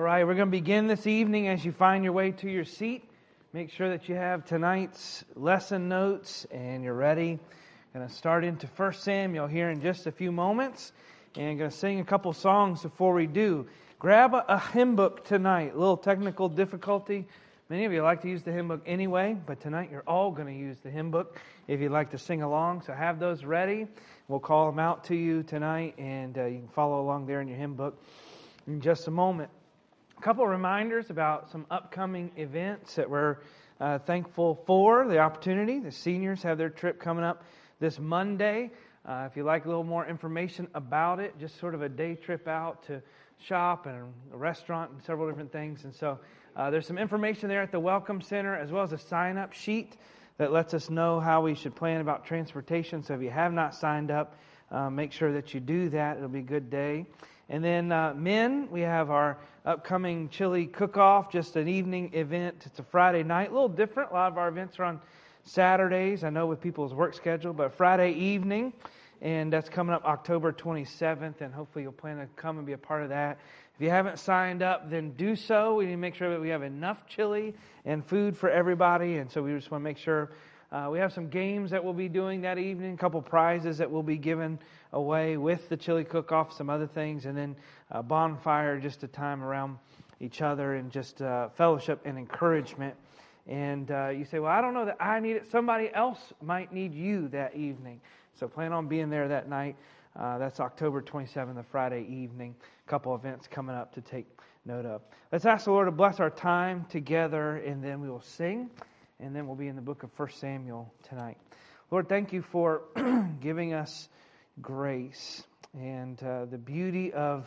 right, we're going to begin this evening. As you find your way to your seat, make sure that you have tonight's lesson notes and you're ready. Going to start into 1 Samuel here in just a few moments, and going to sing a couple songs before we do. Grab a hymn book tonight. A little technical difficulty. Many of you like to use the hymn book anyway, but tonight you're all going to use the hymn book if you'd like to sing along. So have those ready. We'll call them out to you tonight, and you can follow along there in your hymn book in just a moment. A couple of reminders about some upcoming events that we're thankful for the opportunity. The seniors have their trip coming up this Monday. If you'd like a little more information about it, just sort of a day trip out to shop and a restaurant and several different things. And so there's some information there at the Welcome Center, as well as a sign-up sheet that lets us know how we should plan about transportation. So if you have not signed up, make sure that you do that. It'll be a good day. And then men, we have our upcoming chili cook-off, just an evening event. It's a Friday night, a little different. A lot of our events are on Saturdays, I know with people's work schedule, but Friday evening, and that's coming up October 27th, and hopefully you'll plan to come and be a part of that. If you haven't signed up, then do so. We need to make sure that we have enough chili and food for everybody, and so we just want to make sure. We have some games that we'll be doing that evening, a couple prizes that we'll be giving away with the chili cook-off, some other things, and then a bonfire, just a time around each other and just fellowship and encouragement. And you say, well, I don't know that I need it. Somebody else might need you that evening. So plan on being there that night. That's October 27th, a Friday evening. A couple events coming up to take note of. Let's ask the Lord to bless our time together, and then we will sing. And then we'll be in the book of 1 Samuel tonight. Lord, thank you for giving us grace and the beauty of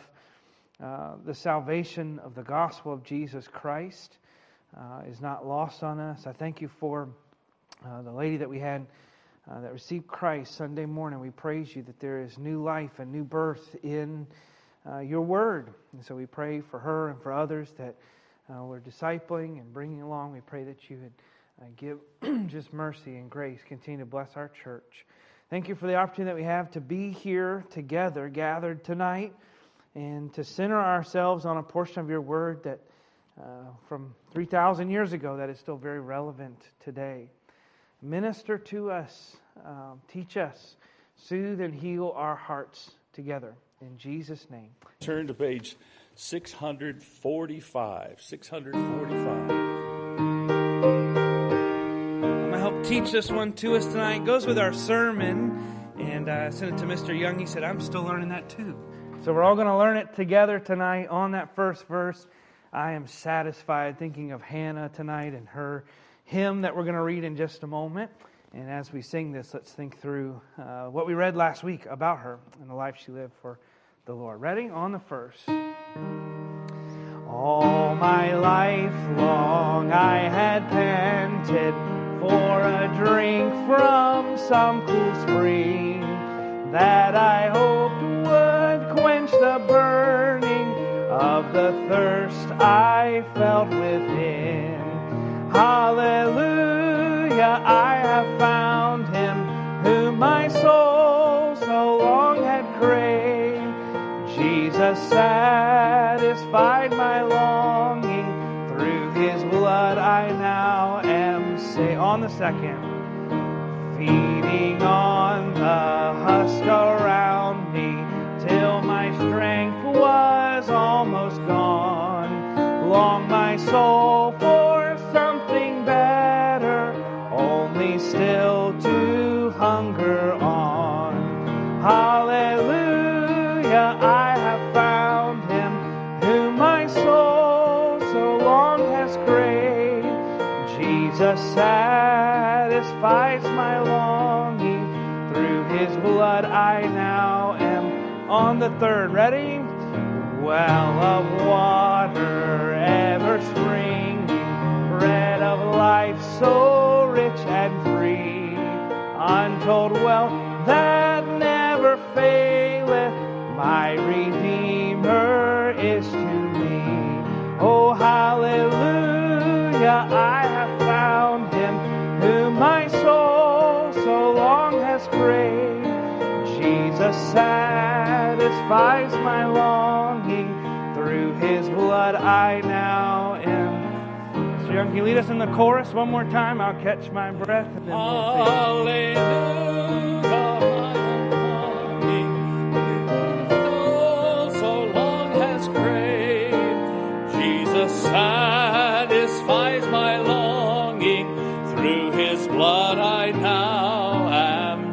the salvation of the gospel of Jesus Christ is not lost on us. I thank you for the lady that we had that received Christ Sunday morning. We praise you that there is new life and new birth in your word. And so we pray for her and for others that we're discipling and bringing along. We pray that you would give just mercy and grace. Continue to bless our church. Thank you for the opportunity that we have to be here together, gathered tonight, and to center ourselves on a portion of your word that from 3,000 years ago that is still very relevant today. Minister to us, teach us, soothe and heal our hearts together. In Jesus' name. Turn to page 645. 645. Help teach this one to us tonight. It goes with our sermon, and I sent it to Mr. Young. He said, I'm still learning that too. So we're all going to learn it together tonight on that first verse. I am satisfied, thinking of Hannah tonight and her hymn that we're going to read in just a moment. And as we sing this, let's think through what we read last week about her and the life she lived for the Lord. Ready? On the first. All my life long I had panted for a drink from some cool spring that I hoped would quench the burning of the thirst I felt within. Hallelujah, I have found him whom my soul so long had craved. Jesus satisfied my longing. Through his blood I now am saved. On the second. Feeding on the husk around me till my strength was almost gone. Long my soul for something better, only still to hunger on. Hallelujah, I have found him whom my soul so long has craved. Jesus satisfies my longing. Through his blood I now am. On the third, ready? Well of water ever springing, bread of life so rich and free, untold wealth that never faileth, my Redeemer is to me. Oh, hallelujah, I have found him whom my soul so long has craved. Jesus satisfies my longing. Through His blood I now am. Mr. Young, can you lead us in the chorus one more time? I'll catch my breath and then we'll sing. Hallelujah, so long has craved. Jesus satisfies my longing. Through His blood I now am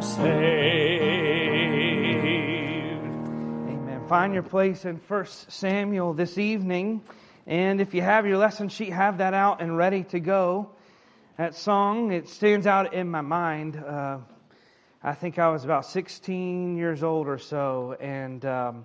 saved. Amen. Find your place in 1 Samuel this evening. And if you have your lesson sheet, have that out and ready to go. That song, it stands out in my mind. I think I was about 16 years old or so, and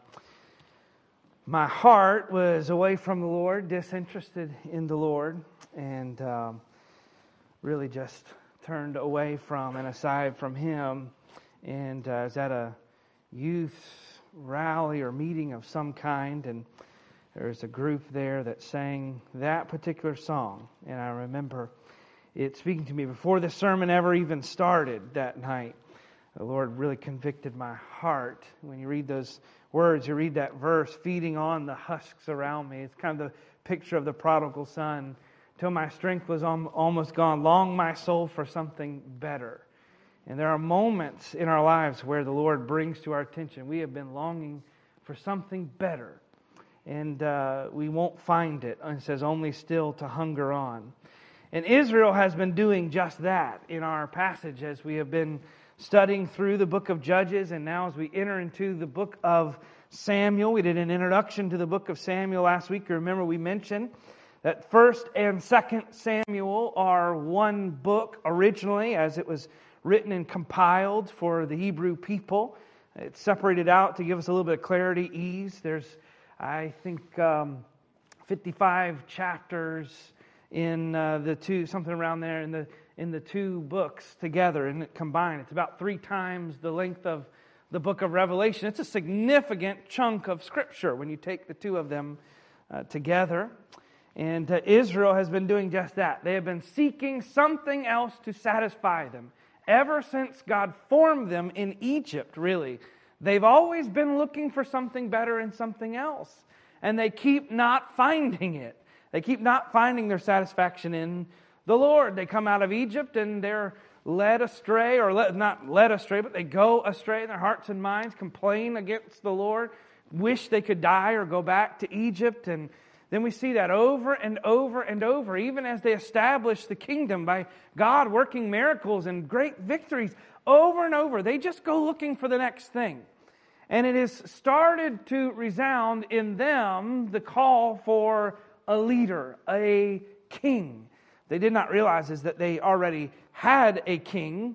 my heart was away from the Lord, disinterested in the Lord, and really just turned away from and aside from Him. And I was at a youth rally or meeting of some kind, and there's a group there that sang that particular song, and I remember it speaking to me before the sermon ever even started that night. The Lord really convicted my heart. When you read those words, you read that verse, feeding on the husks around me. It's kind of the picture of the prodigal son. Till my strength was almost gone, long my soul for something better. And there are moments in our lives where the Lord brings to our attention, we have been longing for something better. And we won't find it. And it says, only still to hunger on. And Israel has been doing just that in our passage as we have been studying through the book of Judges. And now as we enter into the book of Samuel, we did an introduction to the book of Samuel last week. You remember we mentioned that 1st and 2nd Samuel are one book originally as it was written and compiled for the Hebrew people. It's separated out to give us a little bit of clarity, ease. There's I think 55 chapters in the two, something around there in the two books together and combined. It's about 3 times the length of the book of Revelation. It's a significant chunk of Scripture when you take the two of them together. And Israel has been doing just that. They have been seeking something else to satisfy them. Ever since God formed them in Egypt, really. They've always been looking for something better and something else. And they keep not finding it. They keep not finding their satisfaction in the Lord. They come out of Egypt and they're led astray, or not led astray, but they go astray in their hearts and minds, complain against the Lord, wish they could die or go back to Egypt. And then we see that over and over and over, even as they establish the kingdom by God working miracles and great victories over and over. They just go looking for the next thing. And it has started to resound in them the call for a leader, a king. They did not realize is that they already had a king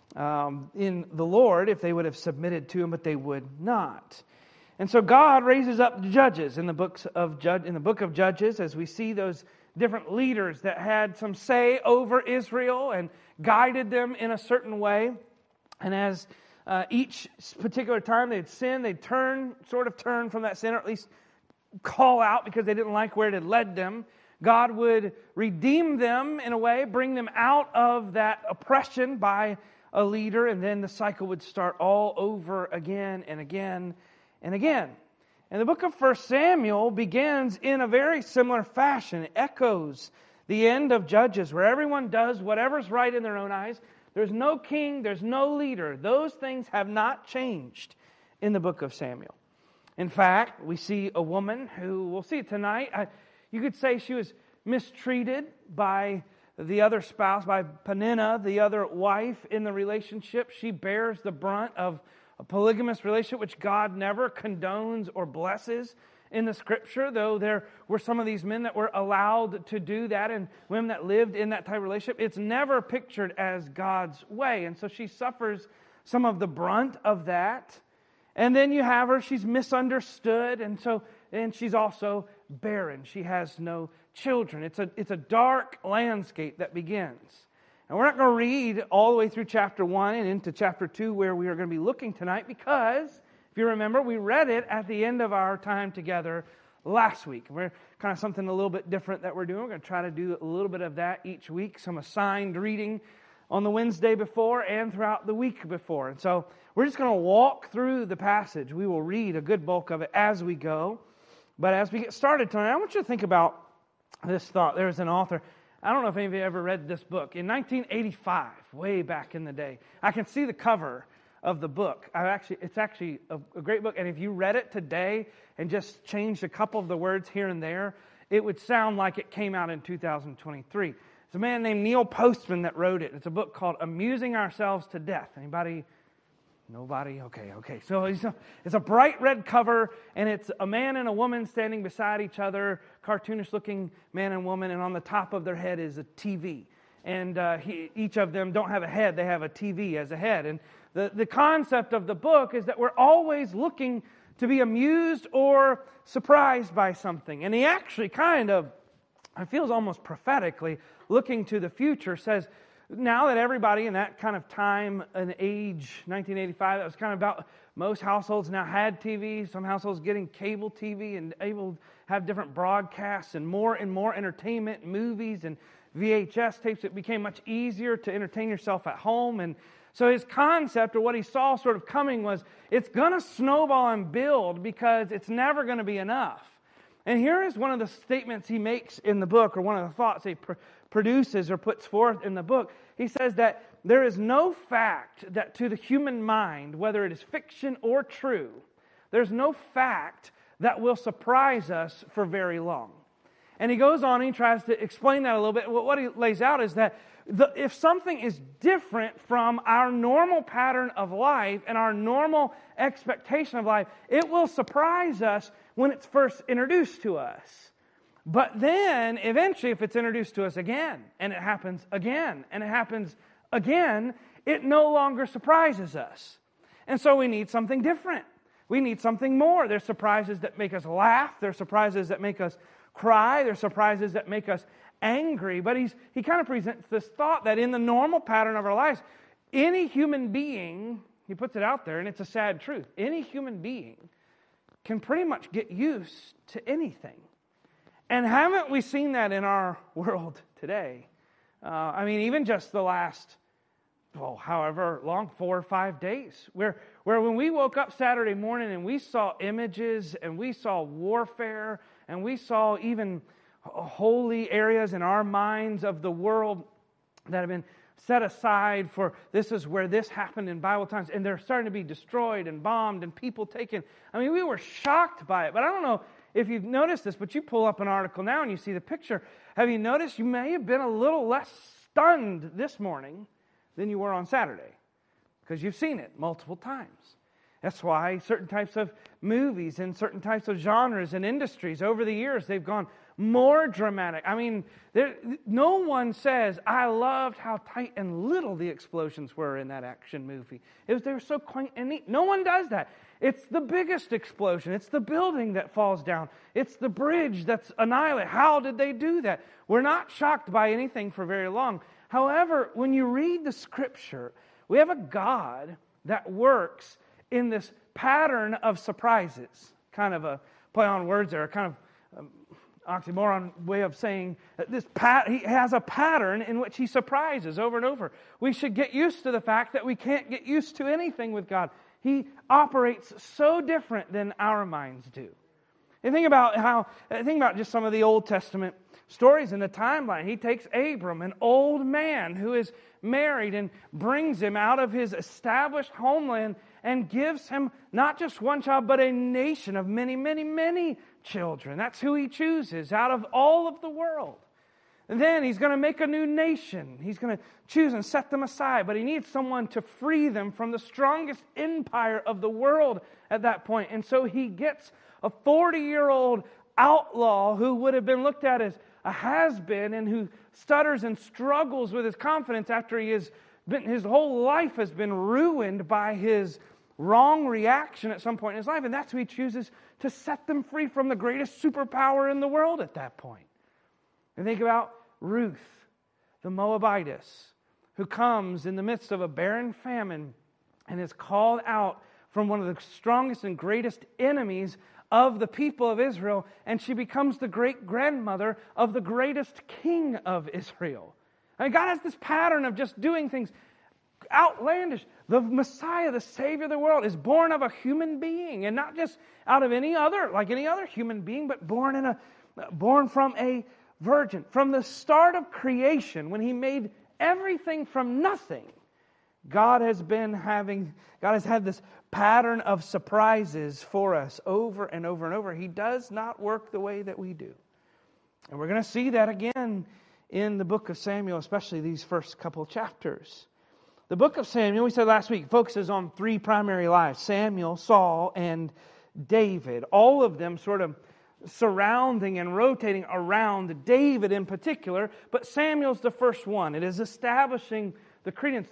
in the Lord if they would have submitted to Him, but they would not. And so God raises up judges in the book of Judges, as we see those different leaders that had some say over Israel and guided them in a certain way. And as each particular time they'd sin, they'd turn from that sin, or at least call out because they didn't like where it had led them. God would redeem them in a way, bring them out of that oppression by a leader, and then the cycle would start all over again and again and again. And the book of 1 Samuel begins in a very similar fashion. It echoes the end of Judges, where everyone does whatever's right in their own eyes. There's no king, there's no leader. Those things have not changed in the book of Samuel. In fact, we see a woman who, we'll see it tonight, you could say she was mistreated by the other spouse, by Peninnah, the other wife in the relationship. She bears the brunt of a polygamous relationship, which God never condones or blesses in the Scripture, though there were some of these men that were allowed to do that and women that lived in that type of relationship. It's never pictured as God's way. And so she suffers some of the brunt of that. And then you have her, she's misunderstood, and she's also barren. She has no children. It's a dark landscape that begins. And we're not going to read all the way through chapter 1 and into chapter 2 where we are going to be looking tonight, because if you remember, we read it at the end of our time together last week. We're kind of something a little bit different that we're doing. We're going to try to do a little bit of that each week, some assigned reading on the Wednesday before and throughout the week before. And so we're just going to walk through the passage. We will read a good bulk of it as we go. But as we get started tonight, I want you to think about this thought. There's an author, I don't know if any of you ever read this book. In 1985, way back in the day, I can see the cover of the book. It's actually a great book, and if you read it today and just changed a couple of the words here and there, it would sound like it came out in 2023. It's a man named Neil Postman that wrote it. It's a book called Amusing Ourselves to Death. Anybody? Nobody? Okay. So it's a bright red cover, and it's a man and a woman standing beside each other, cartoonish-looking man and woman, and on the top of their head is a TV. And each of them don't have a head, they have a TV as a head. And the concept of the book is that we're always looking to be amused or surprised by something. And he actually it feels almost prophetically, looking to the future, says, now that everybody in that kind of time and age, 1985, that was kind of about, most households now had TVs, some households getting cable TV and able to have different broadcasts and more entertainment, movies and VHS tapes. It became much easier to entertain yourself at home. And so his concept, or what he saw sort of coming, was it's going to snowball and build because it's never going to be enough. And here is one of the statements he makes in the book, or one of the thoughts he produces or puts forth in the book. He says that there is no fact that to the human mind, whether it is fiction or true, there's no fact that will surprise us for very long. And he goes on and he tries to explain that a little bit. What he lays out is that if something is different from our normal pattern of life and our normal expectation of life, it will surprise us when it's first introduced to us. But then, eventually, if it's introduced to us again, and it happens again, and it happens again, it no longer surprises us. And so we need something different. We need something more. There's surprises that make us laugh. There's surprises that make us cry. There's surprises that make us angry. But he kind of presents this thought that in the normal pattern of our lives, any human being, he puts it out there, and it's a sad truth, any human being can pretty much get used to anything. And haven't we seen that in our world today? Even just the last, however long, 4 or 5 days, where when we woke up Saturday morning and we saw images and we saw warfare and we saw even holy areas in our minds of the world that have been set aside for this is where this happened in Bible times, and they're starting to be destroyed and bombed and people taken. We were shocked by it. But I don't know if you've noticed this, but you pull up an article now and you see the picture. Have you noticed you may have been a little less stunned this morning than you were on Saturday? Because you've seen it multiple times. That's why certain types of movies and certain types of genres and industries over the years, they've gone more dramatic. No one says, I loved how tight and little the explosions were in that action movie. They were so quaint and neat. No one does that. It's the biggest explosion. It's the building that falls down. It's the bridge that's annihilated. How did they do that? We're not shocked by anything for very long. However, when you read the Scripture, we have a God that works in this pattern of surprises. Kind of a play on words there, kind of oxymoron way of saying that he has a pattern in which he surprises over and over. We should get used to the fact that we can't get used to anything with God. He operates so different than our minds do. And think about just some of the Old Testament stories in the timeline. He takes Abram, an old man who is married, and brings him out of his established homeland and gives him not just one child, but a nation of many, many, many children. That's who he chooses out of all of the world. And then he's going to make a new nation. He's going to choose and set them aside, but he needs someone to free them from the strongest empire of the world at that point. And so he gets a 40-year-old outlaw who would have been looked at as a has-been and who stutters and struggles with his confidence after his whole life has been ruined by his wrong reaction at some point in his life. And that's who he chooses to set them free from the greatest superpower in the world at that point. And think about Ruth, the Moabitess, who comes in the midst of a barren famine and is called out from one of the strongest and greatest enemies of the people of Israel, and she becomes the great-grandmother of the greatest king of Israel. God has this pattern of just doing things outlandish. The Messiah, the Savior of the world, is born of a human being, and not just out of any other human being, but born from a virgin. From the start of creation, when He made everything from nothing, God has had this pattern of surprises for us over and over and over. He does not work the way that we do. And we're going to see that again in the book of Samuel, especially these first couple chapters. The book of Samuel, we said last week, focuses on three primary lives: Samuel, Saul, and David. All of them sort of surrounding and rotating around David in particular, but Samuel's the first one. It is establishing the credence.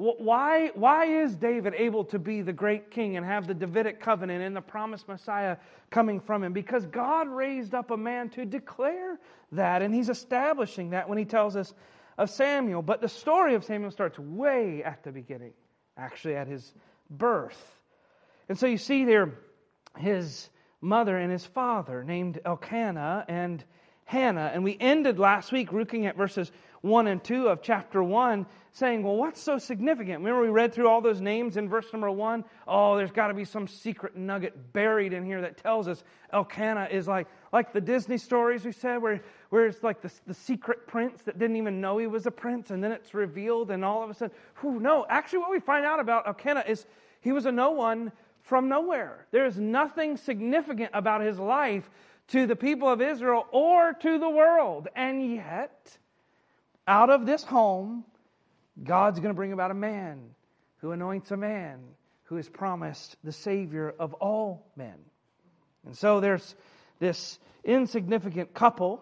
Why is David able to be the great king and have the Davidic covenant and the promised Messiah coming from him? Because God raised up a man to declare that, and He's establishing that when He tells us of Samuel. But the story of Samuel starts way at the beginning, actually at his birth. And so you see there his mother and his father, named Elkanah and Hannah. And we ended last week looking at verses 1 and 2 of chapter 1, saying, well, what's so significant? Remember we read through all those names in verse number 1? Oh, there's got to be some secret nugget buried in here that tells us Elkanah is like the Disney stories we said, where it's like the secret prince that didn't even know he was a prince, and then it's revealed, and all of a sudden, no. Actually, what we find out about Elkanah is he was a no one from nowhere. There's nothing significant about his life to the people of Israel or to the world. And yet, out of this home, God's going to bring about a man who anoints a man who is promised the Savior of all men. And so there's this insignificant couple.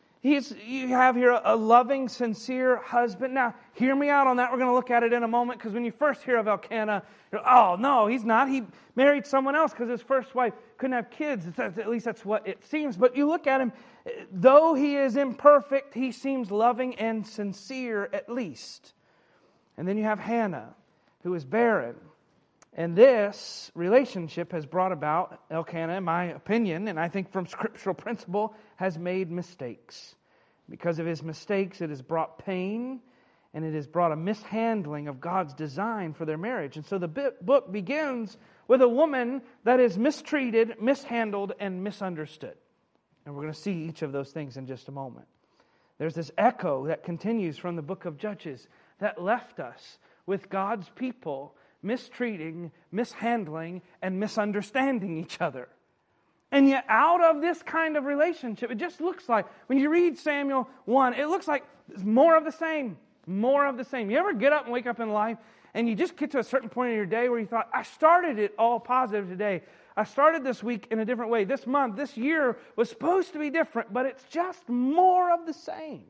You have here a loving, sincere husband. Now, hear me out on that. We're going to look at it in a moment, because when you first hear of Elkanah, oh, no, he's not. He married someone else because his first wife couldn't have kids. At least that's what it seems. But you look at him, though he is imperfect, he seems loving and sincere at least. And then you have Hannah, who is barren. And this relationship has brought about, Elkanah, in my opinion, and I think from scriptural principle, has made mistakes. Because of his mistakes, it has brought pain, and it has brought a mishandling of God's design for their marriage. And so the book begins with a woman that is mistreated, mishandled, and misunderstood. And we're going to see each of those things in just a moment. There's this echo that continues from the book of Judges that left us with God's people mistreating, mishandling, and misunderstanding each other. And yet out of this kind of relationship, it just looks like, when you read Samuel 1, it looks like it's more of the same. More of the same. You ever get up and wake up in life and you just get to a certain point in your day where you thought, I started it all positive today. I started this week in a different way. This month, this year was supposed to be different, but it's just more of the same.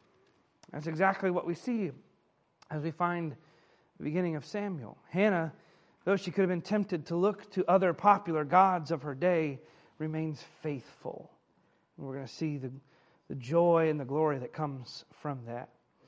That's exactly what we see as we find the beginning of Samuel. Hannah, though she could have been tempted to look to other popular gods of her day, remains faithful. And we're going to see the joy and the glory that comes from that.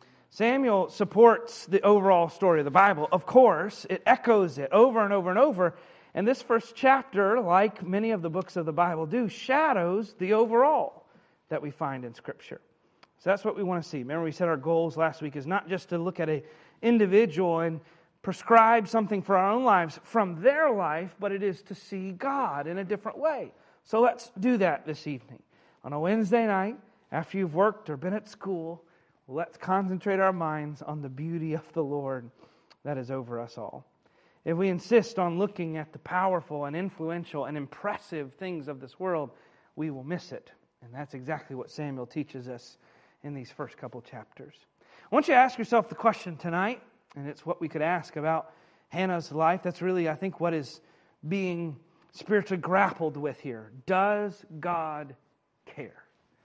Samuel supports the overall story of the Bible. Of course, it echoes it over and over and over. And this first chapter, like many of the books of the Bible do, shadows the overall that we find in Scripture. So that's what we want to see. Remember, we said our goals last week is not just to look at an individual and prescribe something for our own lives from their life, but it is to see God in a different way. So let's do that this evening. On a Wednesday night, after you've worked or been at school, let's concentrate our minds on the beauty of the Lord that is over us all. If we insist on looking at the powerful and influential and impressive things of this world, we will miss it. And that's exactly what Samuel teaches us in these first couple chapters. I want you to ask yourself the question tonight, and it's what we could ask about Hannah's life. That's really, I think, what is being spiritually grappled with here. Does God care?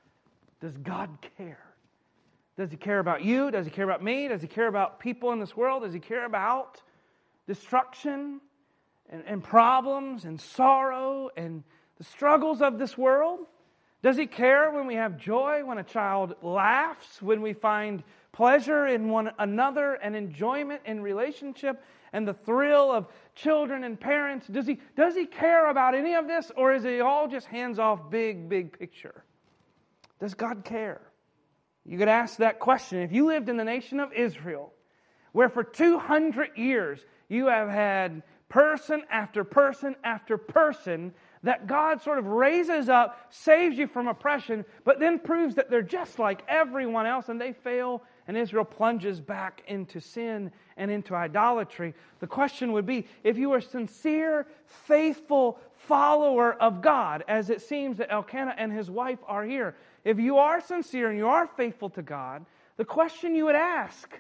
Does God care? Does He care about you? Does He care about me? Does He care about people in this world? Does He care about destruction and problems and sorrow and the struggles of this world? Does He care when we have joy, when a child laughs, when we find pleasure in one another and enjoyment in relationship and the thrill of children and parents? Does he care about any of this, or is it all just hands-off big picture? Does God care? You could ask that question. If you lived in the nation of Israel, where for 200 years you have had person after person after person that God sort of raises up, saves you from oppression, but then proves that they're just like everyone else and they fail, and Israel plunges back into sin and into idolatry. The question would be, if you are a sincere, faithful follower of God, as it seems that Elkanah and his wife are here, if you are sincere and you are faithful to God, the question you would ask,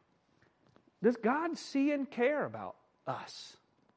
does God see and care about us?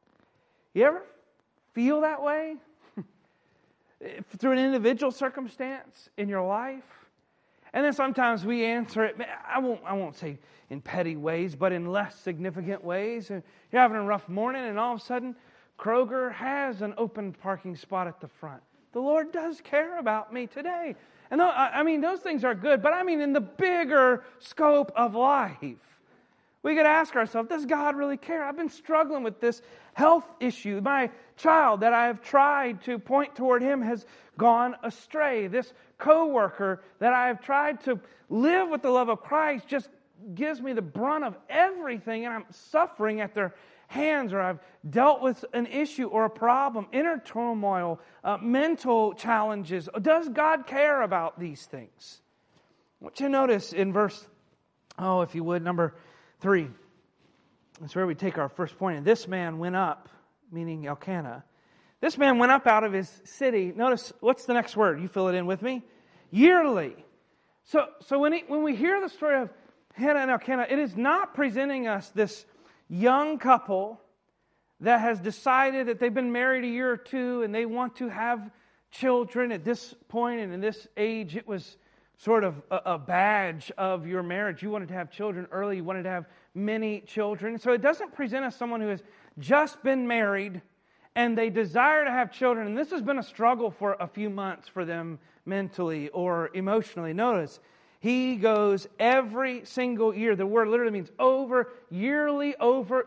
You ever feel that way? Through an individual circumstance in your life? And then sometimes we answer it, I won't say in petty ways, but in less significant ways. You're having a rough morning and all of a sudden Kroger has an open parking spot at the front. The Lord does care about me today. And those things are good, but in the bigger scope of life, we could ask ourselves, does God really care? I've been struggling with this health issue. My child that I have tried to point toward him has gone astray. This coworker that I have tried to live with the love of Christ just gives me the brunt of everything, and I'm suffering at their hands, or I've dealt with an issue or a problem, inner turmoil, mental challenges. Does God care about these things? I want you to notice in verse, if you would, number 3. That's where we take our first point. And this man went up, meaning Elkanah. This man went up out of his city. Notice, what's the next word? You fill it in with me. Yearly. So when we hear the story of Hannah and Elkanah, it is not presenting us this young couple that has decided that they've been married a year or two and they want to have children. At this point and in this age, it was sort of a badge of your marriage. You wanted to have children early. You wanted to have many children. So it doesn't present us someone who has just been married and they desire to have children. And this has been a struggle for a few months for them mentally or emotionally. Notice, he goes every single year. The word literally means year over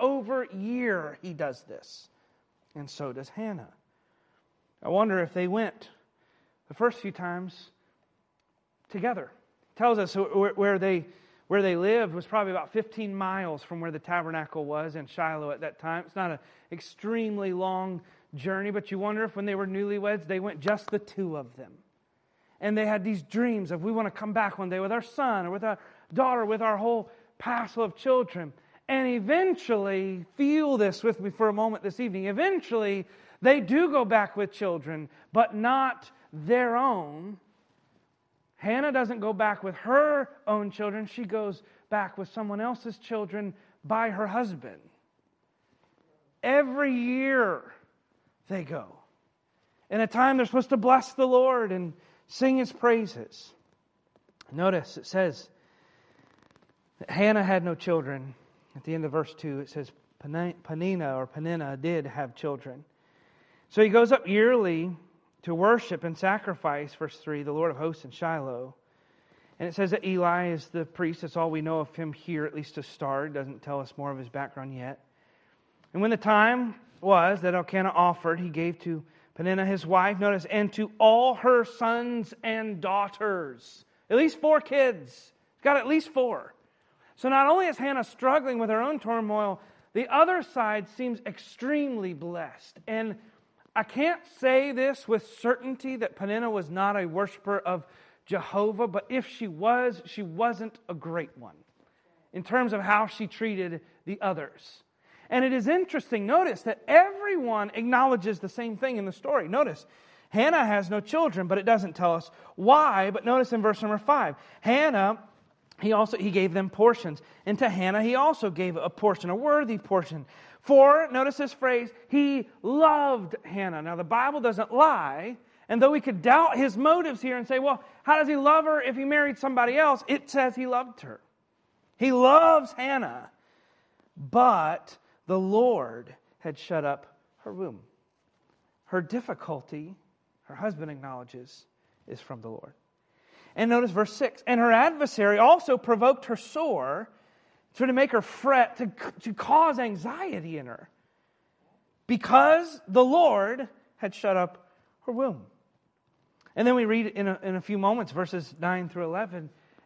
year he does this. And so does Hannah. I wonder if they went the first few times together. It tells us where they lived was probably about 15 miles from where the tabernacle was in Shiloh at that time. It's not an extremely long journey, but you wonder if when they were newlyweds, they went just the two of them. And they had these dreams of, we want to come back one day with our son or with our daughter, with our whole passel of children. And eventually, feel this with me for a moment this evening, eventually they do go back with children, but not their own. Hannah doesn't go back with her own children. She goes back with someone else's children by her husband. Every year they go. In a time they're supposed to bless the Lord and sing His praises. Notice it says that Hannah had no children. At the end of verse 2 it says Peninnah did have children. So he goes up yearly to worship and sacrifice, verse 3, the Lord of hosts in Shiloh. And it says that Eli is the priest. That's all we know of him here, at least to start. It doesn't tell us more of his background yet. And when the time was that Elkanah offered, he gave to Peninnah his wife, notice, and to all her sons and daughters. At least 4 kids. He's got at least 4. So not only is Hannah struggling with her own turmoil, the other side seems extremely blessed. And I can't say this with certainty that Peninnah was not a worshiper of Jehovah, but if she was, she wasn't a great one in terms of how she treated the others. And it is interesting, notice that everyone acknowledges the same thing in the story. Notice, Hannah has no children, but it doesn't tell us why. But notice in verse number 5, Hannah, he gave them portions. And to Hannah, he also gave a portion, a worthy portion. For, notice this phrase, he loved Hannah. Now, the Bible doesn't lie. And though we could doubt his motives here and say, well, how does he love her if he married somebody else? It says he loved her. He loves Hannah. But the Lord had shut up her womb. Her difficulty, her husband acknowledges, is from the Lord. And notice verse 6. And her adversary also provoked her sore, to make her fret, to cause anxiety in her, because the Lord had shut up her womb. And then we read in a few moments, verses 9 through 11,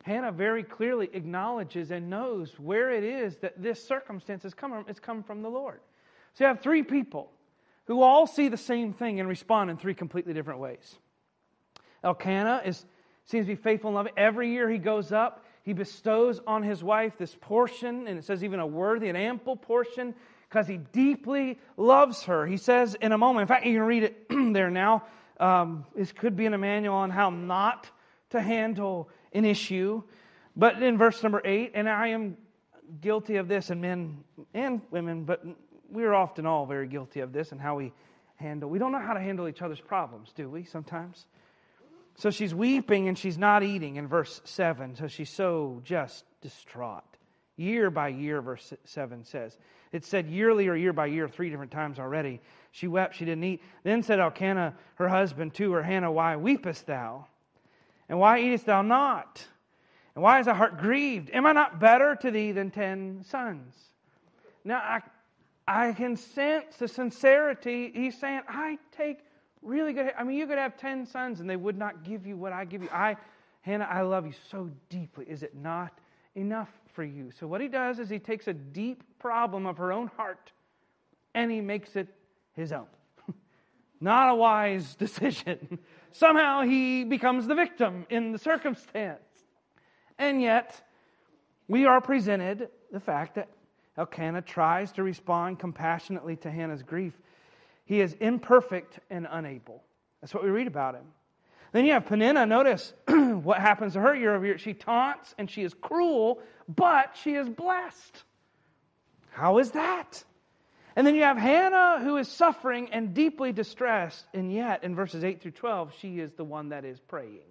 Hannah very clearly acknowledges and knows where it is that this circumstance has come from. It's come from the Lord. So you have three people who all see the same thing and respond in three completely different ways. Elkanah seems to be faithful and loving. Every year he goes up, he bestows on his wife this portion, and it says even a worthy, an ample portion, because he deeply loves her. He says in a moment, in fact, you can read it there now. This could be in a manual on how not to handle an issue. But in verse number 8, and I am guilty of this, and men and women, but we're often all very guilty of this and how we don't know how to handle each other's problems, do we, sometimes? So she's weeping and she's not eating in verse 7. So she's so just distraught. Year by year, verse 7 says. It said yearly or year by year 3 different times already. She wept, she didn't eat. Then said Elkanah, her husband, to her, Hannah, why weepest thou? And why eatest thou not? And why is thy heart grieved? Am I not better to thee than 10 sons? Now, I can sense the sincerity. He's saying, I take really good. I mean, you could have 10 sons and they would not give you what I give you. Hannah, I love you so deeply. Is it not enough for you? So what he does is he takes a deep problem of her own heart and he makes it his own. Not a wise decision. Somehow he becomes the victim in the circumstance. And yet, we are presented the fact that Elkanah tries to respond compassionately to Hannah's grief. He is imperfect and unable. That's what we read about him. Then you have Peninnah. Notice what happens to her year over year. She taunts and she is cruel, but she is blessed. How is that? And then you have Hannah, who is suffering and deeply distressed, and yet in verses 8 through 12, she is the one that is praying.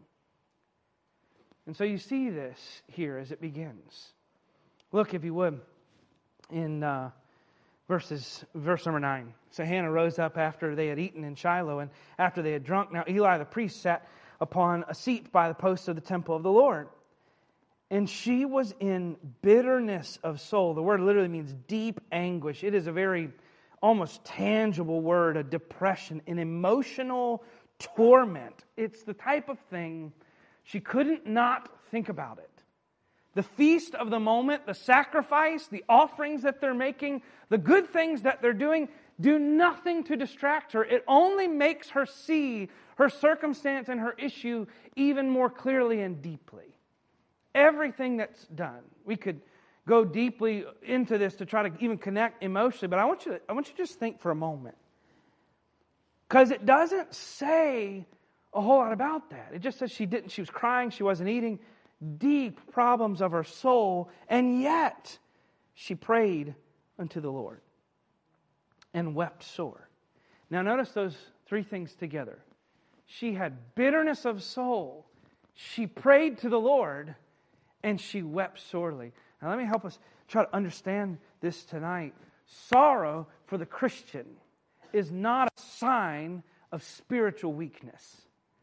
And so you see this here as it begins. Look, if you would, in verse number 9. So Hannah rose up after they had eaten in Shiloh, and after they had drunk. Now Eli the priest sat upon a seat by the posts of the temple of the Lord. And she was in bitterness of soul. The word literally means deep anguish. It is a very almost tangible word, a depression, an emotional torment. It's the type of thing she couldn't not think about it. The feast of the moment, the sacrifice, the offerings that they're making, the good things that they're doing, do nothing to distract her. It only makes her see her circumstance and her issue even more clearly and deeply. Everything that's done. We could go deeply into this to try to even connect emotionally, but I want you to just think for a moment. Because it doesn't say a whole lot about that. It just says she was crying, she wasn't eating, deep problems of her soul, and yet she prayed unto the Lord and wept sore. Now notice those three things together. She had bitterness of soul, she prayed to the Lord, and she wept sorely. Now let me help us try to understand this tonight. Sorrow for the Christian is not a sign of spiritual weakness.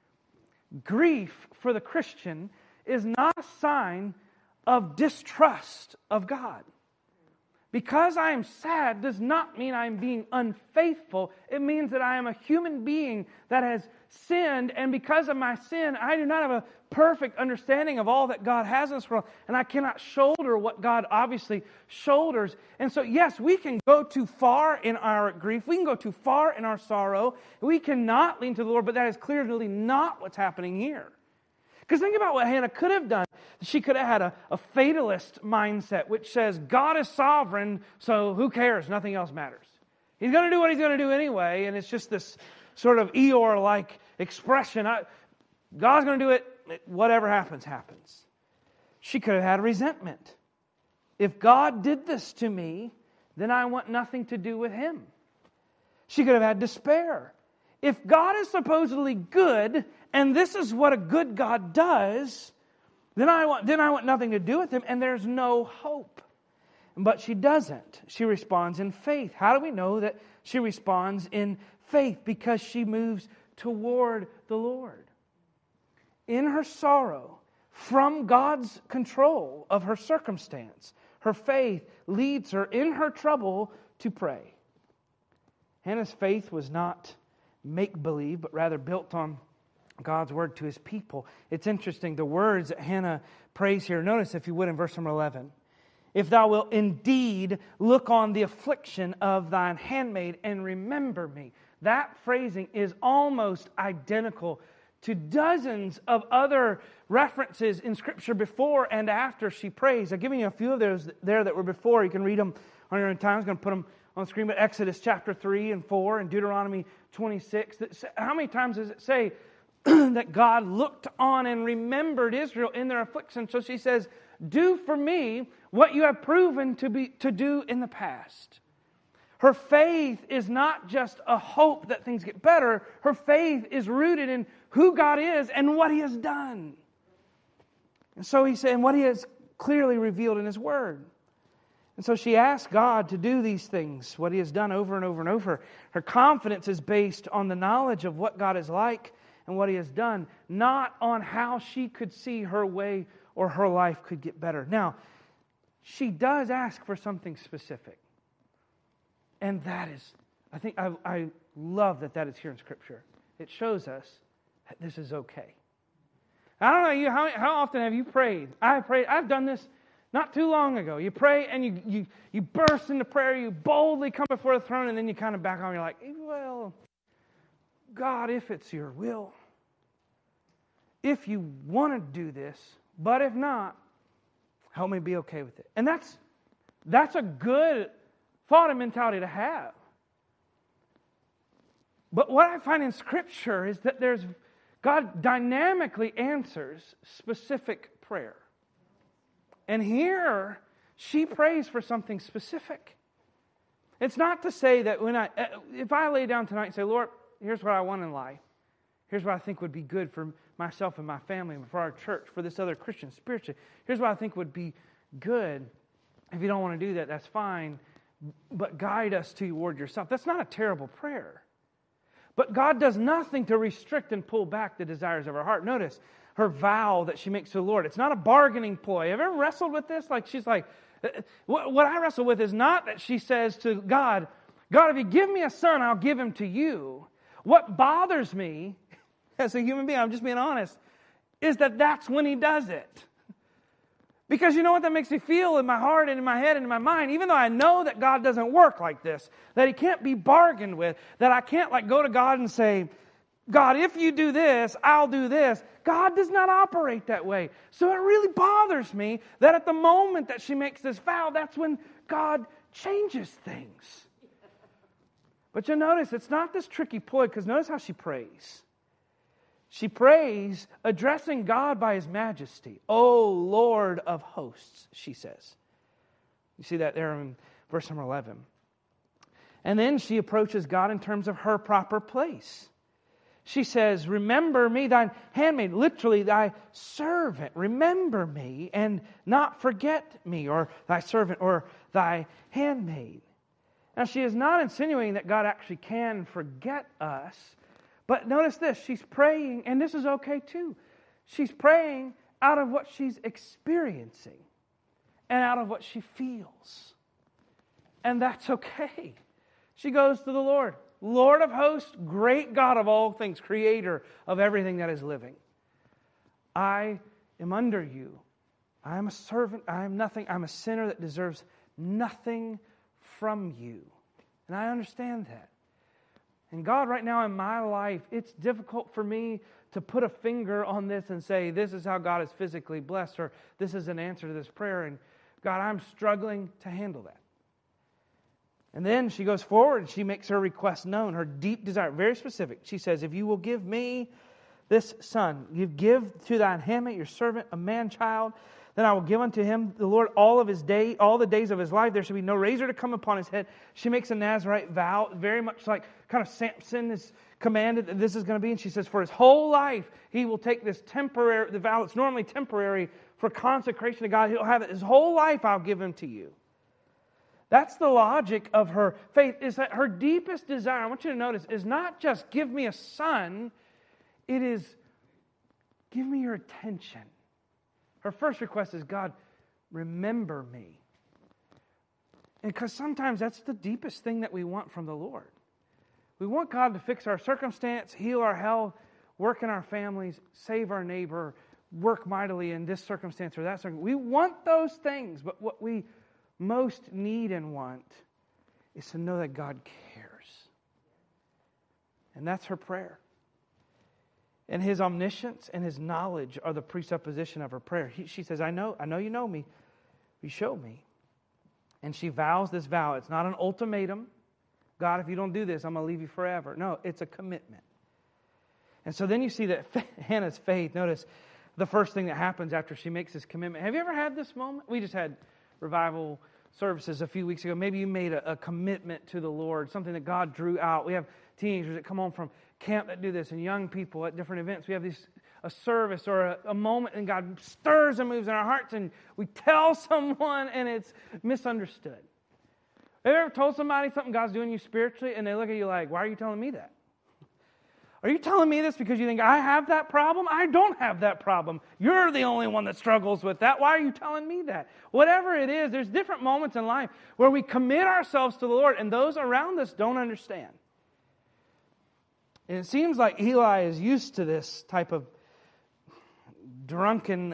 Grief for the Christian is not a sign of distrust of God. Because I am sad does not mean I am being unfaithful. It means that I am a human being that has sinned, and because of my sin, I do not have a perfect understanding of all that God has in this world, and I cannot shoulder what God obviously shoulders. And so, yes, we can go too far in our grief. We can go too far in our sorrow. We cannot lean to the Lord, but that is clearly not what's happening here. Because think about what Hannah could have done. She could have had a fatalist mindset, which says, God is sovereign, so who cares? Nothing else matters. He's going to do what he's going to do anyway, and it's just this sort of Eeyore-like expression. God's going to do it. Whatever happens, happens. She could have had resentment. If God did this to me, then I want nothing to do with him. She could have had despair. If God is supposedly good, and this is what a good God does, then I want nothing to do with him, and there's no hope. But she doesn't. She responds in faith. How do we know that she responds in faith? Because she moves toward the Lord. In her sorrow, from God's control of her circumstance, her faith leads her in her trouble to pray. Hannah's faith was not make-believe, but rather built on God's word to His people. It's interesting, the words that Hannah prays here. Notice, if you would, in verse number 11. If thou wilt indeed look on the affliction of thine handmaid and remember me. That phrasing is almost identical to dozens of other references in Scripture before and after she prays. I've given you a few of those there that were before. You can read them on your own time. I'm going to put them on the screen. But Exodus chapter 3 and 4 and Deuteronomy 26. How many times does it say that God looked on and remembered Israel in their affliction? So she says, do for me what you have proven to do in the past. Her faith is not just a hope that things get better. Her faith is rooted in who God is and what He has done. And so He said, and what He has clearly revealed in His Word. And so she asked God to do these things, what He has done over and over and over. Her confidence is based on the knowledge of what God is like and what He has done, not on how she could see her way or her life could get better. Now, she does ask for something specific. And that is, I love that is here in Scripture. It shows us that this is okay. I don't know you, how often have you prayed? I've done this not too long ago. You pray and you burst into prayer, you boldly come before the throne, and then you kind of back on. You're like, well, God, if it's your will, if you want to do this, but if not, help me be okay with it. And that's a good thought and mentality to have. But what I find in Scripture is that God dynamically answers specific prayer. And here, she prays for something specific. It's not to say that if I lay down tonight and say, Lord, here's what I want in life. Here's what I think would be good for myself and my family and for our church, for this other Christian spiritually. Here's what I think would be good. If you don't want to do that, that's fine. But guide us toward yourself. That's not a terrible prayer. But God does nothing to restrict and pull back the desires of her heart. Notice her vow that she makes to the Lord. It's not a bargaining ploy. Have you ever wrestled with this? Like she's like, what I wrestle with is not that she says to God, if you give me a son, I'll give him to you. What bothers me as a human being, I'm just being honest, is that that's when He does it. Because you know what that makes me feel in my heart and in my head and in my mind? Even though I know that God doesn't work like this, that He can't be bargained with, that I can't go to God and say, God, if you do this, I'll do this. God does not operate that way. So it really bothers me that at the moment that she makes this vow, that's when God changes things. But you notice, it's not this tricky ploy, because notice how she prays. She prays addressing God by His majesty. O Lord of hosts, she says. You see that there in verse number 11. And then she approaches God in terms of her proper place. She says, remember me, thine handmaid, literally thy servant. Remember me and not forget me, or thy servant, or thy handmaid. Now she is not insinuating that God actually can forget us. But notice this, she's praying, and this is okay too. She's praying out of what she's experiencing and out of what she feels. And that's okay. She goes to the Lord. Lord of hosts, great God of all things, creator of everything that is living. I am under you. I am a servant. I am nothing. I'm a sinner that deserves nothing from you. And I understand that. And God, right now in my life, it's difficult for me to put a finger on this and say, this is how God is physically blessed, or this is an answer to this prayer. And God, I'm struggling to handle that. And then she goes forward and she makes her request known, her deep desire, very specific. She says, if you will give me this son, you give to thine handmaid, your servant, a man-child, then I will give unto him, the Lord, all the days of his life. There shall be no razor to come upon his head. She makes a Nazirite vow, very much like kind of Samson is commanded that this is going to be. And she says, for his whole life, he will take this temporary, the vow that's normally temporary for consecration to God. He'll have it his whole life, I'll give him to you. That's the logic of her faith, is that her deepest desire, I want you to notice, is not just give me a son, it is give me your attention. Her first request is, God, remember me. And because sometimes that's the deepest thing that we want from the Lord. We want God to fix our circumstance, heal our health. work in our families, save our neighbor, work mightily in this circumstance or that circumstance. We want those things, but what we most need and want is to know that God cares. And that's her prayer. And His omniscience and His knowledge are the presupposition of her prayer. She says, I know you know me. You show me. And she vows this vow. It's not an ultimatum. God, if you don't do this, I'm going to leave you forever. No, it's a commitment. And so then you see that Hannah's faith. Notice the first thing that happens after she makes this commitment. Have you ever had this moment? We just had revival services a few weeks ago. Maybe you made a commitment to the Lord, something that God drew out. We have teenagers that come home from camp that do this, and young people at different events. We have a service or a moment, and God stirs and moves in our hearts, and we tell someone, and it's misunderstood. Have you ever told somebody something God's doing you spiritually, and they look at you like, why are you telling me that? Are you telling me this because you think I have that problem? I don't have that problem. You're the only one that struggles with that. Why are you telling me that? Whatever it is, there's different moments in life where we commit ourselves to the Lord, and those around us don't understand. And it seems like Eli is used to this type of drunken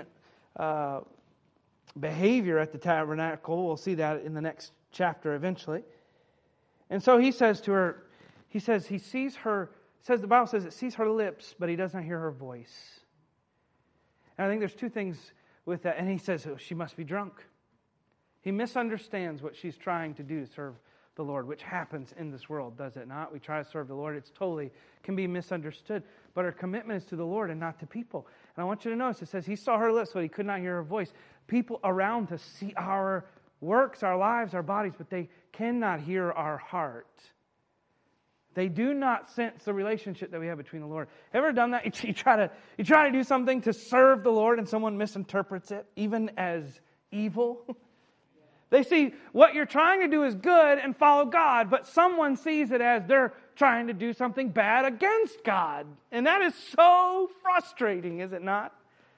behavior at the tabernacle. We'll see that in the next chapter eventually. And so he says to her, he sees her, the Bible says it sees her lips, but he does not hear her voice. And I think there's two things with that. And he says, oh, she must be drunk. He misunderstands what she's trying to do to serve the Lord, which happens in this world, does it not? We try to serve the Lord. It's totally can be misunderstood. But her commitment is to the Lord and not to people. And I want you to notice, it says he saw her lips, but he could not hear her voice. People around us see our works, our lives, our bodies, but they cannot hear our heart. They do not sense the relationship that we have between the Lord. Ever done that? You try to do something to serve the Lord and someone misinterprets it, even as evil. They see what you're trying to do is good and follow God, but someone sees it as they're trying to do something bad against God. And that is so frustrating, is it not?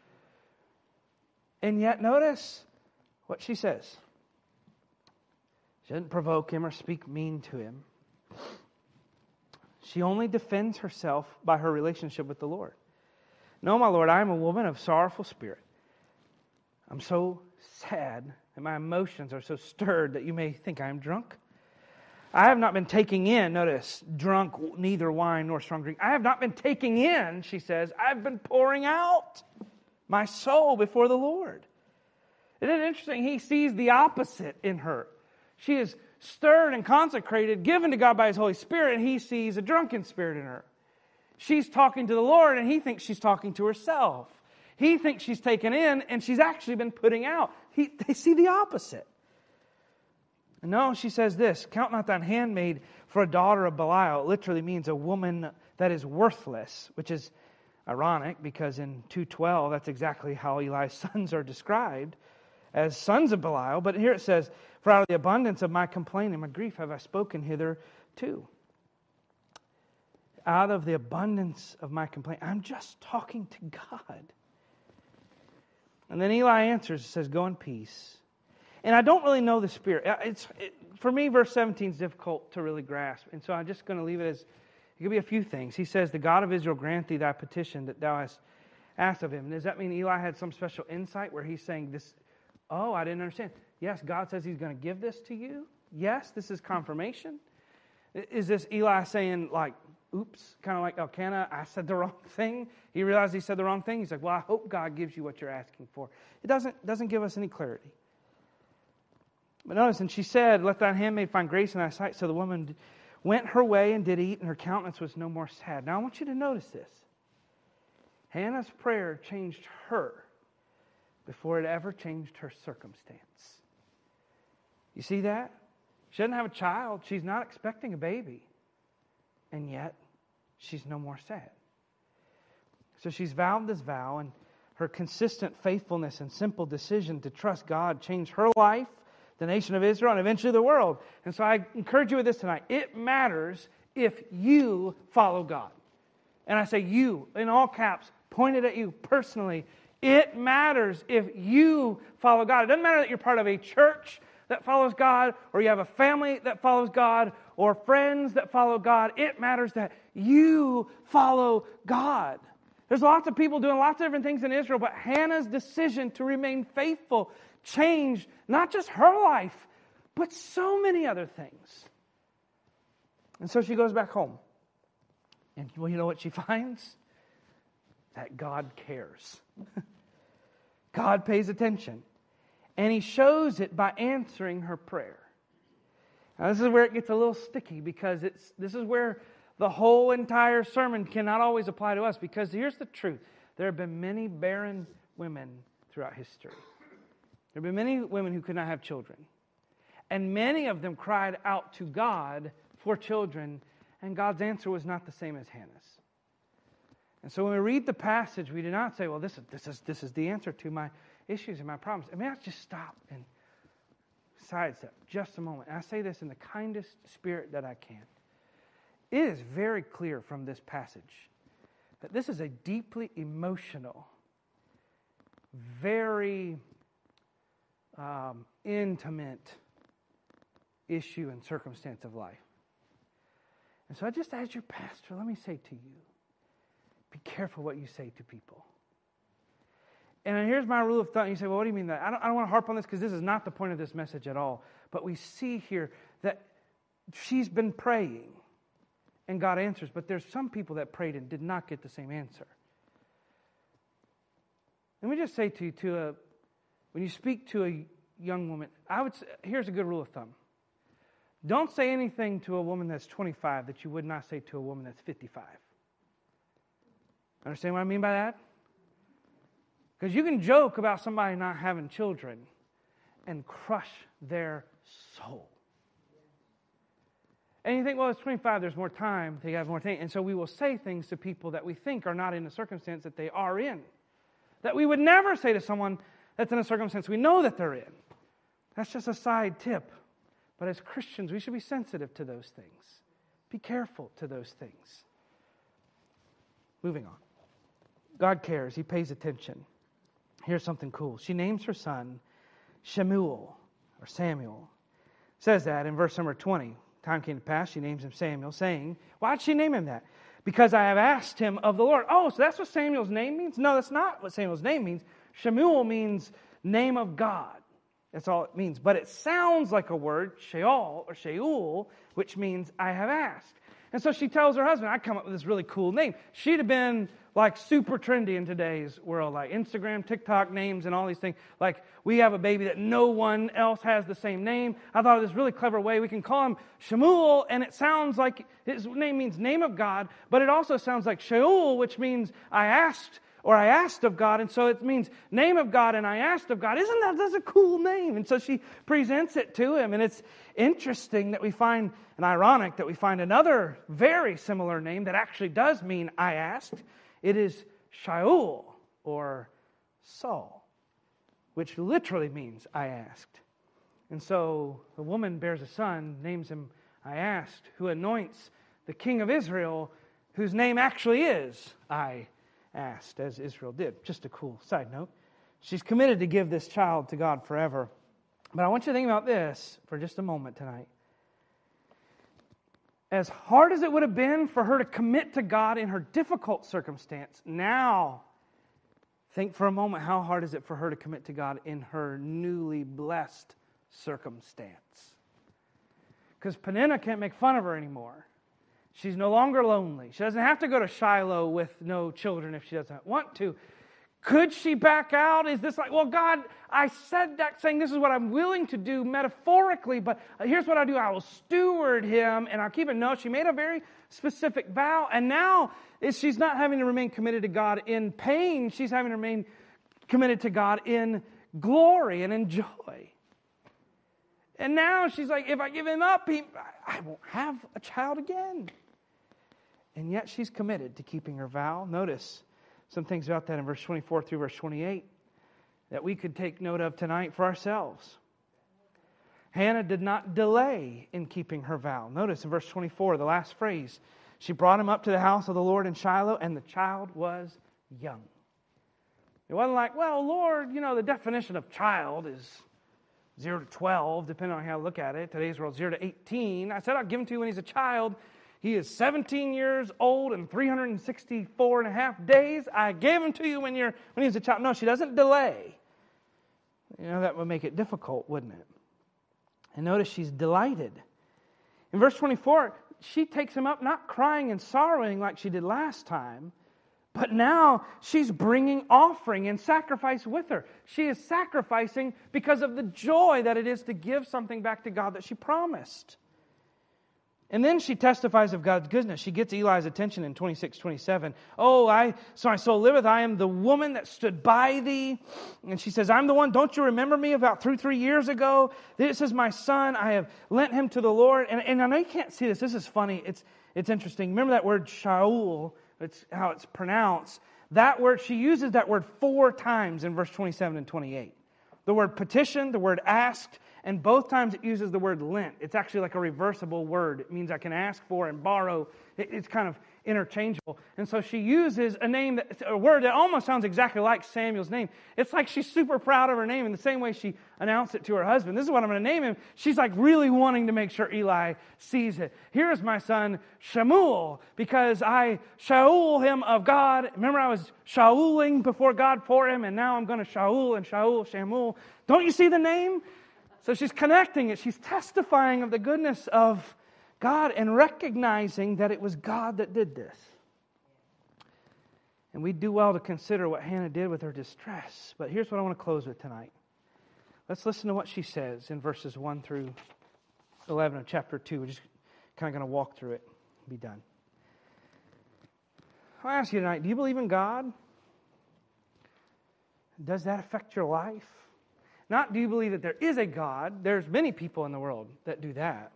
And yet, notice what she says. She doesn't provoke him or speak mean to him. She only defends herself by her relationship with the Lord. No, my Lord, I am a woman of sorrowful spirit. I'm so sad and my emotions are so stirred that you may think I am drunk. I have not been taking in, notice, drunk, neither wine nor strong drink. I have not been taking in, she says, I've been pouring out my soul before the Lord. Isn't it interesting? He sees the opposite in her. She is stirred and consecrated, given to God by His Holy Spirit, and he sees a drunken spirit in her. She's talking to the Lord, and he thinks she's talking to herself. He thinks she's taken in, and she's actually been putting out. They see the opposite. No, she says this, count not thine handmaid for a daughter of Belial. It literally means a woman that is worthless, which is ironic because in 2:12, that's exactly how Eli's sons are described, as sons of Belial. But here it says, for out of the abundance of my complaint and my grief have I spoken hitherto. Out of the abundance of my complaint, I'm just talking to God. And then Eli answers, says, go in peace. And I don't really know the Spirit. For me, verse 17 is difficult to really grasp. And so I'm just going to leave it as, it could be a few things. He says, the God of Israel grant thee thy petition that thou hast asked of him. Does that mean Eli had some special insight where he's saying this, oh, I didn't understand. Yes, God says He's going to give this to you. Yes, this is confirmation. Is this Eli saying like, oops, kind of like Elkanah, I said the wrong thing? He realized he said the wrong thing. He's like, well, I hope God gives you what you're asking for. It doesn't give us any clarity. But notice, and she said, let thine handmaid find grace in thy sight. So the woman went her way and did eat, and her countenance was no more sad. Now I want you to notice this. Hannah's prayer changed her before it ever changed her circumstance. You see that? She doesn't have a child. She's not expecting a baby. And yet, she's no more sad. So she's vowed this vow, and her consistent faithfulness and simple decision to trust God changed her life, the nation of Israel, and eventually the world. And so I encourage you with this tonight. It matters if you follow God. And I say you, in all caps, pointed at you personally. It matters if you follow God. It doesn't matter that you're part of a church that follows God, or you have a family that follows God, or friends that follow God. It matters that you follow God. There's lots of people doing lots of different things in Israel, but Hannah's decision to remain faithful changed not just her life, but so many other things. And so she goes back home. And well, you know what she finds? That God cares. God pays attention. And He shows it by answering her prayer. Now this is where it gets a little sticky, because this is where the whole entire sermon cannot always apply to us, because here's the truth. There have been many barren women throughout history. There have been many women who could not have children. And many of them cried out to God for children, and God's answer was not the same as Hannah's. And so when we read the passage, we do not say, well, this is the answer to my issues and my problems. I mean, I just stop and sidestep just a moment. And I say this in the kindest spirit that I can. It is very clear from this passage that this is a deeply emotional, very intimate issue and circumstance of life. And so just as your pastor, let me say to you, be careful what you say to people. And here's my rule of thumb. You say, well, what do you mean that? I don't want to harp on this, because this is not the point of this message at all. But we see here that she's been praying and God answers. But there's some people that prayed and did not get the same answer. Let me just say to you, when you speak to a young woman, here's a good rule of thumb. Don't say anything to a woman that's 25 that you would not say to a woman that's 55. Understand what I mean by that? Because you can joke about somebody not having children and crush their soul. And you think, well, it's 25, there's more time, they have more things. And so we will say things to people that we think are not in the circumstance that they are in. That we would never say to someone that's in a circumstance we know that they're in. That's just a side tip. But as Christians, we should be sensitive to those things. Be careful to those things. Moving on. God cares. He pays attention. Here's something cool. She names her son Shemuel, or Samuel. It says that in verse number 20. Time came to pass, she names him Samuel, saying, why did she name him that? Because I have asked him of the Lord. Oh, so that's what Samuel's name means? No, that's not what Samuel's name means. Shemuel means name of God. That's all it means. But it sounds like a word, Sheol or Sheol, which means I have asked. And so she tells her husband, I come up with this really cool name. She'd have been like super trendy in today's world, like Instagram, TikTok names and all these things. Like, we have a baby that no one else has the same name. I thought of this really clever way. We can call him Shemuel, and it sounds like his name means name of God, but it also sounds like Sheol, which means I asked, or I asked of God, and so it means name of God and I asked of God. That's a cool name? And so she presents it to him, and it's interesting that we find, and ironic that we find another very similar name that actually does mean I asked. It is Shaul, or Saul, which literally means I asked. And so the woman bears a son, names him I asked, who anoints the king of Israel, whose name actually is I asked, as Israel did. Just a cool side note. She's committed to give this child to God forever. But I want you to think about this for just a moment tonight. As hard as it would have been for her to commit to God in her difficult circumstance, now think for a moment, how hard is it for her to commit to God in her newly blessed circumstance? Because Peninnah can't make fun of her anymore. She's no longer lonely. She doesn't have to go to Shiloh with no children if she doesn't want to. Could she back out? Is this like, well, God, I said that saying this is what I'm willing to do metaphorically, but here's what I do. I will steward him and I'll keep it. No, she made a very specific vow, and now she's not having to remain committed to God in pain. She's having to remain committed to God in glory and in joy. And now she's like, if I give him up, I won't have a child again. And yet she's committed to keeping her vow. Notice some things about that in verse 24 through verse 28 that we could take note of tonight for ourselves. Hannah did not delay in keeping her vow. Notice in verse 24, the last phrase, she brought him up to the house of the Lord in Shiloh, and the child was young. It wasn't like, well, Lord, the definition of child is 0 to 12, depending on how you look at it. Today's world, 0 to 18. I said I'll give him to you when he's a child. He is 17 years old and 364 and a half days. I gave him to you when he was a child. No, she doesn't delay. That would make it difficult, wouldn't it? And notice she's delighted. In verse 24, she takes him up, not crying and sorrowing like she did last time, but now she's bringing offering and sacrifice with her. She is sacrificing because of the joy that it is to give something back to God that she promised. And then she testifies of God's goodness. She gets Eli's attention in 26-27. So my soul liveth, I am the woman that stood by thee. And she says, I'm the one, don't you remember me about 3 years ago? This is my son, I have lent him to the Lord. And I know you can't see this is funny, it's interesting. Remember that word Shaul, it's how it's pronounced. That word, she uses that word 4 times in verse 27 and 28. The word petition, the word asked, and both times it uses the word lent. It's actually like a reversible word. It means I can ask for and borrow. It's kind of interchangeable. And so she uses a word that almost sounds exactly like Samuel's name. It's like she's super proud of her name in the same way she announced it to her husband. This is what I'm going to name him. She's like really wanting to make sure Eli sees it. Here is my son Shamuel, because I Shaul him of God. Remember, I was Shauling before God for him, and now I'm going to Shaul and Shamuel. Don't you see the name? So she's connecting it. She's testifying of the goodness of God and recognizing that it was God that did this. And we do well to consider what Hannah did with her distress. But here's what I want to close with tonight. Let's listen to what she says in verses 1 through 11 of chapter 2. We're just kind of going to walk through it and be done. I'll ask you tonight, do you believe in God? Does that affect your life? Not do you believe that there is a God. There's many people in the world that do that.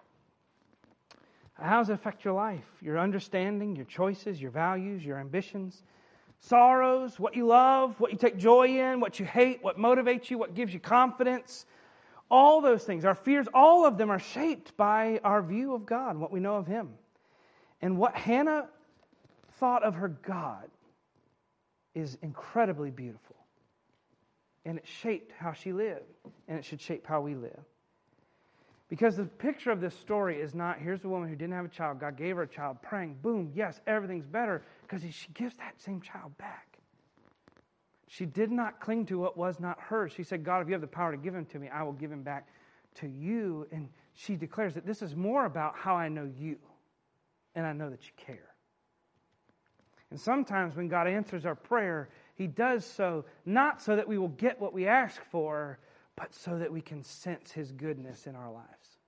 How does it affect your life? Your understanding, your choices, your values, your ambitions, sorrows, what you love, what you take joy in, what you hate, what motivates you, what gives you confidence. All those things, our fears, all of them are shaped by our view of God, what we know of Him. And what Hannah thought of her God is incredibly beautiful. And it shaped how she lived. And it should shape how we live. Because the picture of this story is not, here's a woman who didn't have a child. God gave her a child, praying, boom, yes, everything's better. Because she gives that same child back. She did not cling to what was not hers. She said, God, if you have the power to give him to me, I will give him back to you. And she declares that this is more about how I know you. And I know that you care. And sometimes when God answers our prayer, He does so not so that we will get what we ask for, but so that we can sense His goodness in our lives.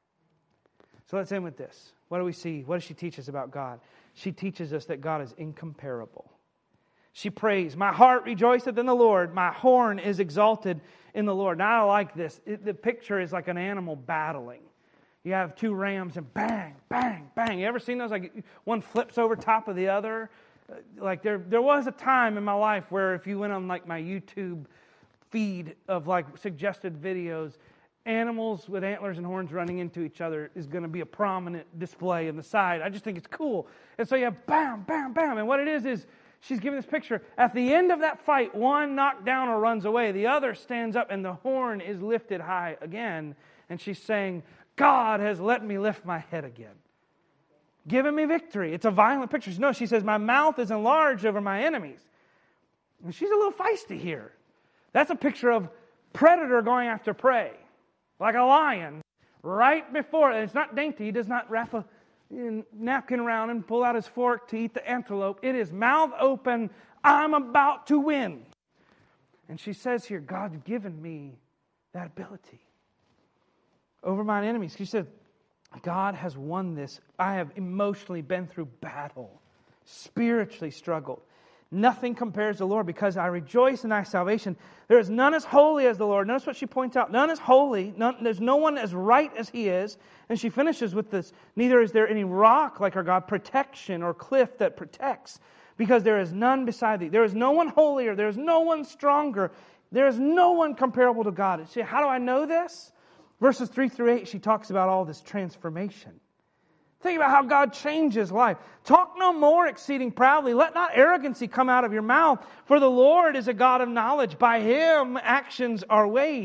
So let's end with this. What do we see? What does she teach us about God? She teaches us that God is incomparable. She prays, my heart rejoiceth in the Lord. My horn is exalted in the Lord. Now I like this. The picture is like an animal battling. You have 2 rams and bang, bang, bang. You ever seen those? Like one flips over top of the other. Like there was a time in my life where if you went on like my YouTube feed of like suggested videos, animals with antlers and horns running into each other is going to be a prominent display in the side. I just think it's cool. And so you have bam, bam, bam. And what it is she's giving this picture. At the end of that fight, one knocked down or runs away. The other stands up and the horn is lifted high again. And she's saying, God has let me lift my head again. Giving me victory. It's a violent picture. No, she says, my mouth is enlarged over my enemies. And she's a little feisty here. That's a picture of predator going after prey. Like a lion. Right before, and it's not dainty. He does not wrap a napkin around and pull out his fork to eat the antelope. It is mouth open. I'm about to win. And she says here, God's given me that ability over my enemies. She said, God has won this. I have emotionally been through battle, spiritually struggled. Nothing compares to the Lord because I rejoice in thy salvation. There is none as holy as the Lord. Notice what she points out. None is holy. There's no one as right as He is. And she finishes with this. Neither is there any rock like our God, protection or cliff that protects. Because there is none beside thee. There is no one holier. There is no one stronger. There is no one comparable to God. See, how do I know this? Verses 3 through 8, she talks about all this transformation. Think about how God changes life. Talk no more exceeding proudly. Let not arrogancy come out of your mouth. For the Lord is a God of knowledge. By Him actions are weighed.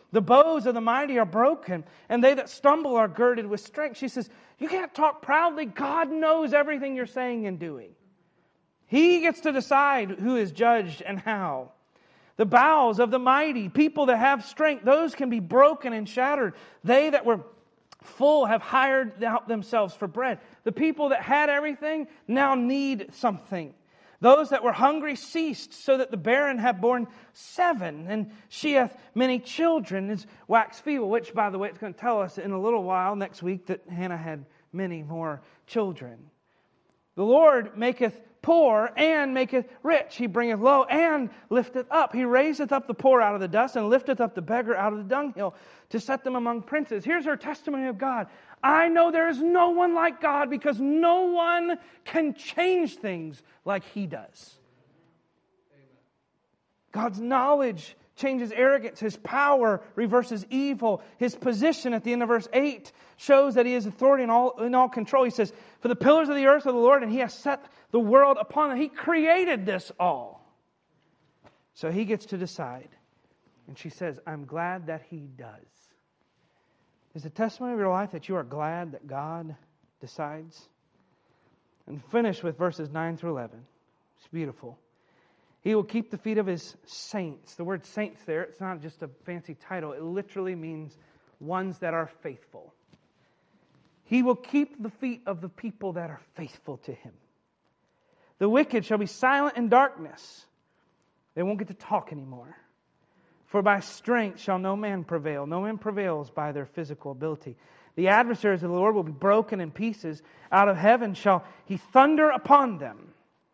The bows of the mighty are broken, and they that stumble are girded with strength. She says, you can't talk proudly. God knows everything you're saying and doing. He gets to decide who is judged and how. The bows of the mighty, people that have strength, those can be broken and shattered. They that were full have hired out themselves for bread. The people that had everything now need something. Those that were hungry ceased, so that the barren have borne 7, and she hath many children, is waxed feeble, which, by the way, it's going to tell us in a little while, next week, that Hannah had many more children. The Lord maketh poor and maketh rich. He bringeth low and lifteth up. He raiseth up the poor out of the dust and lifteth up the beggar out of the dunghill to set them among princes. Here's her testimony of God. I know there is no one like God, because no one can change things like He does. God's knowledge changes arrogance. His power reverses evil. His position at the end of verse 8 shows that He is authority in all control. He says, for the pillars of the earth are the Lord, and He has set the world upon them. He created this all. So He gets to decide. And she says, I'm glad that He does. Is the testimony of your life that you are glad that God decides? And finish with verses 9 through 11. It's beautiful. He will keep the feet of His saints. The word saints there, it's not just a fancy title. It literally means ones that are faithful. He will keep the feet of the people that are faithful to Him. The wicked shall be silent in darkness. They won't get to talk anymore. For by strength shall no man prevail. No man prevails by their physical ability. The adversaries of the Lord will be broken in pieces. Out of heaven shall He thunder upon them.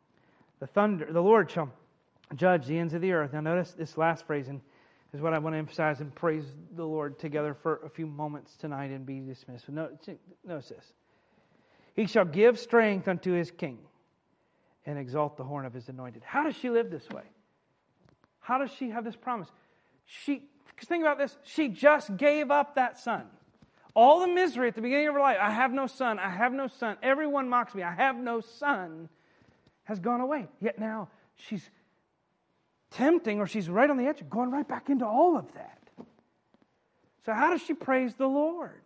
The Lord shall judge the ends of the earth. Now notice this last phrase, and is what I want to emphasize and praise the Lord together for a few moments tonight and be dismissed. Notice this. He shall give strength unto His king and exalt the horn of His anointed. How does she live this way? How does she have this promise? Because think about this. She just gave up that son. All the misery at the beginning of her life. I have no son. I have no son. Everyone mocks me. I have no son. Has gone away. Yet now she's tempting, or she's right on the edge of going right back into all of that. So how does she praise the Lord?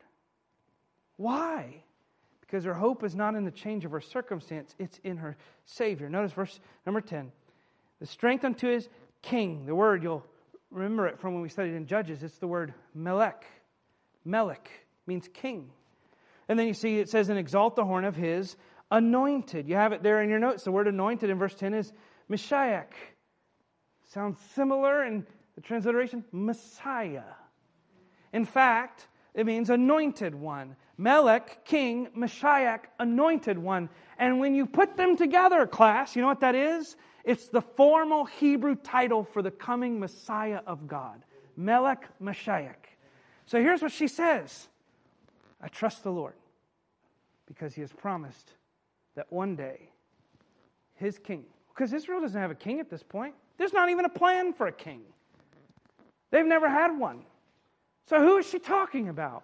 Why? Because her hope is not in the change of her circumstance. It's in her Savior. Notice verse number 10. The strength unto His king. The word, you'll remember it from when we studied in Judges. It's the word melech. Melech means king. And then you see it says, and exalt the horn of His anointed. You have it there in your notes. The word anointed in verse 10 is Mashiach. Sounds similar in the transliteration, Messiah. In fact, it means anointed one. Melech, king, Mashiach, anointed one. And when you put them together, class, you know what that is? It's the formal Hebrew title for the coming Messiah of God. Melech Mashiach. So here's what she says. I trust the Lord because He has promised that one day His king, because Israel doesn't have a king at this point. There's not even a plan for a king. They've never had one. So who is she talking about?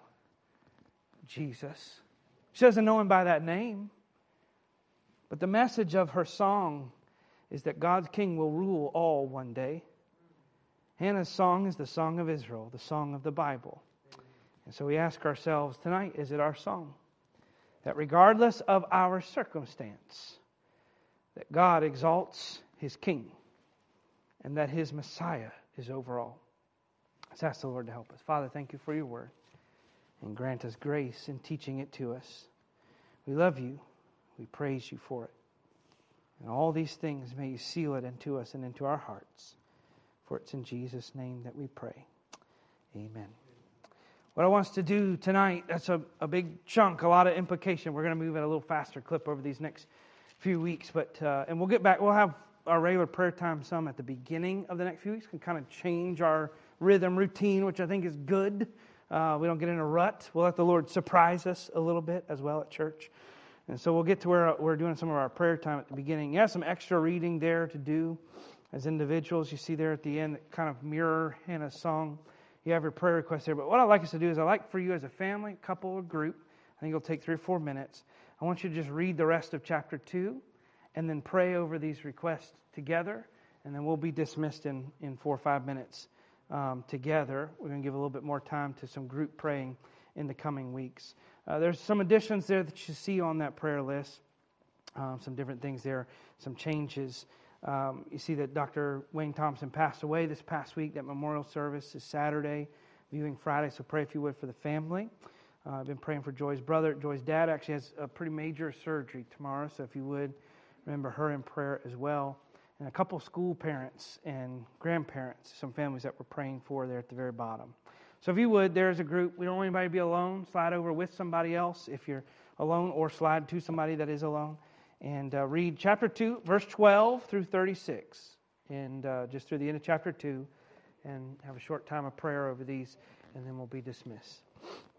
Jesus. She doesn't know Him by that name. But the message of her song is that God's king will rule all one day. Hannah's song is the song of Israel, the song of the Bible. And so we ask ourselves tonight, is it our song? That regardless of our circumstance, that God exalts His king and that His Messiah is over all. Let's ask the Lord to help us. Father, thank You for Your word and grant us grace in teaching it to us. We love You. We praise You for it. And all these things, may You seal it into us and into our hearts. For it's in Jesus' name that we pray. Amen. What I want us to do tonight, that's a big chunk, a lot of implication. We're going to move at a little faster clip over these next few weeks. And we'll get back. We'll have our regular prayer time some at the beginning of the next few weeks. Can kind of change our rhythm, routine, which I think is good. We don't get in a rut. We'll let the Lord surprise us a little bit as well at church. And so we'll get to where we're doing some of our prayer time at the beginning. You have some extra reading there to do as individuals. You see there at the end that kind of mirror Hannah's song. You have your prayer request there. But what I'd like us to do is I'd like for you as a family, couple, or group, I think it'll take 3 or 4 minutes. I want you to just read the rest of chapter 2 and then pray over these requests together. And then we'll be dismissed in 4 or 5 minutes together. We're going to give a little bit more time to some group praying in the coming weeks. There's some additions there that you see on that prayer list. Some different things there, some changes. You see that Dr. Wayne Thompson passed away this past week. That memorial service is Saturday, viewing Friday, so pray if you would for the family. I've been praying for Joy's brother. Joy's dad actually has a pretty major surgery tomorrow, so if you would, remember her in prayer as well. And a couple school parents and grandparents, some families that we're praying for there at the very bottom. So if you would, there's a group. We don't want anybody to be alone. Slide over with somebody else if you're alone, or slide to somebody that is alone. And read chapter 2, verse 12 through 36. And just through the end of chapter 2. And have a short time of prayer over these, and then we'll be dismissed.